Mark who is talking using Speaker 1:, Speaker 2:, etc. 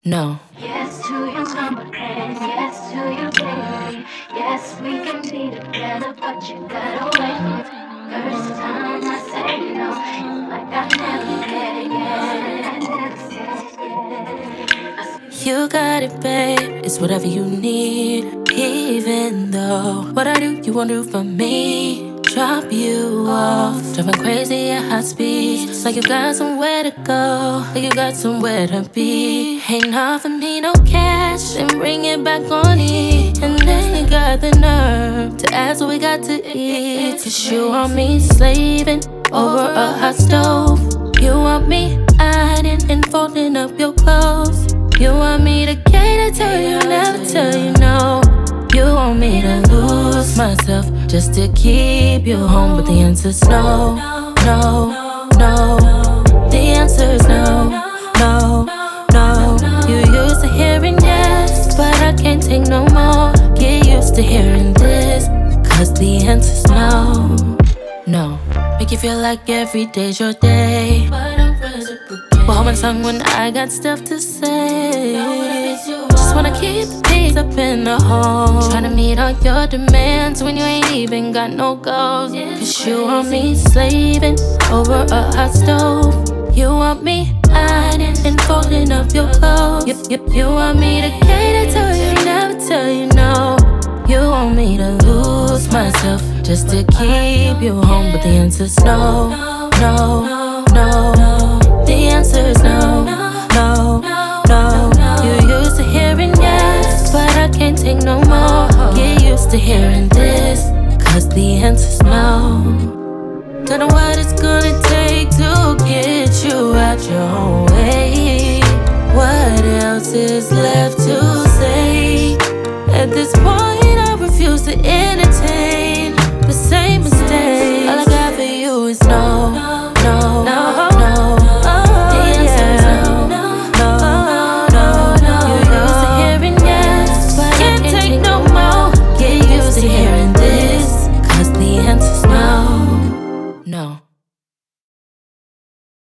Speaker 1: No.
Speaker 2: Yes to your mama and yes to your baby. Yes, we can be together, but you gotta wait. First time I say no, it's like I never said yes. I never said yes.
Speaker 1: You got it, babe. It's whatever you need. Even though what I do, you won't do for me. Drop you off, driving crazy at high speeds. Like you got somewhere to go, like you got somewhere to be. Ain't nothing me, no cash, then bring it back on E. And then you got the nerve to ask what we got to eat. Cause you want me slaving over a hot stove. You want me ironing and folding up your clothes. You want me to cater to you, never tell you no. You want me to lose myself just to keep you home, but the answer's no, no, no. The answer's no, no, no. You used to hearing yes, but I can't take no more. Get used to hearing this, cause the answer's no, no. Make you feel like every day's your day, but I'm reciprocating. Well, hold my tongue when I got stuff to say. Just wanna keep the peace up in the home. Tryna meet all your demands when you ain't even got no goals. Cause you want me slaving over a hot stove. You want me ironing and folding up your clothes. You want me to cater to you, never tell you no. You want me to lose myself just to keep you home, but the answer's no, no, no. The answer's no, no, no. You used to hearing yes, but I can't take no more. Get used to hearing this, cause the answer's no. Don't know what it's gonna take to get you out your own way. What else is left to